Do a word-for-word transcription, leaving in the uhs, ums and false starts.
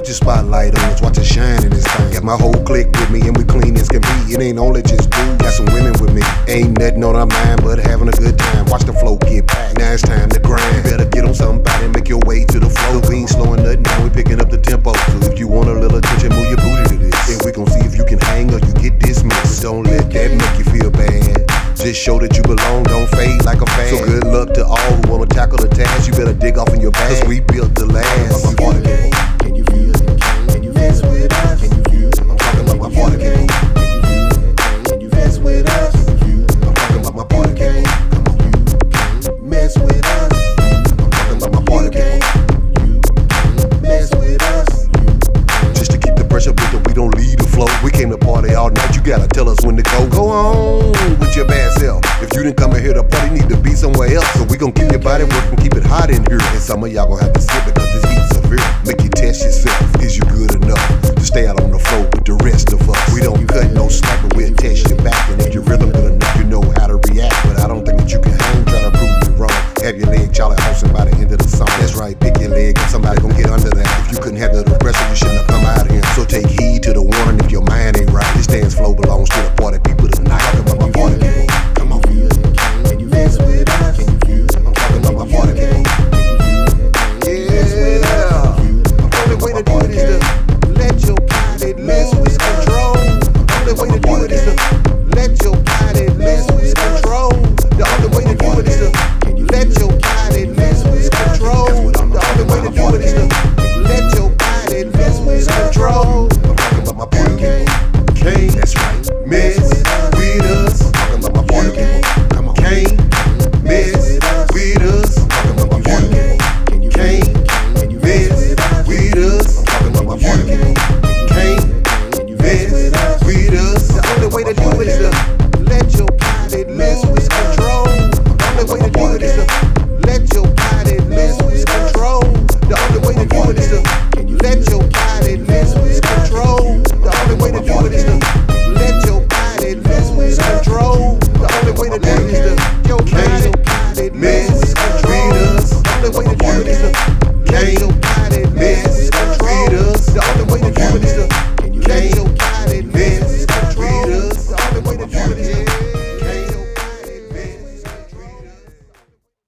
Put your spotlight on us, watch it shine in this thing. Got my whole clique with me and we clean as can be. It ain't only just dudes, got some women with me. Ain't nothing on our mind but having a good time. Watch the flow get packed, now it's time to grind. You better get on somebody and make your way to the flow. We ain't slowing nothing down, we picking up the tempo. So if you want a little attention, move your booty to this. And we gon' see if you can hang or you get dismissed. Don't let that make you feel bad. Just show that you belong, don't fade like a fad. So good luck to all who wanna tackle the task. You better dig off in your bag, cause we built the last. I'm party people. Can you feel it? Can you mess with us? Can you feel it? I'm talking about my party people. Can you feel it? Can you mess with us? Can you feel it? I'm talking about my party people. Come on, you can't mess with us. I'm talking about my party people. You can't mess with us. Just to keep the pressure built up, we don't leave the flow. We came to party all night, you gotta tell us when to go. Go on with your bad self. If you didn't come in here to party, need to be somewhere else. So we gon' keep your body working, keep it hot in here. And some of y'all gon' have to sit because this heat's severe. Make you test yourself, is you good enough to stay out on the floor with the rest of us? We don't cut no slack, but we'll test your back. And if your rhythm good enough, you know how to react. But I don't think that you can hang, try to prove me wrong. Have your leg Charlie Houston by the end of the song. That's right, pick your leg and somebody gon' get under that. If you couldn't handle the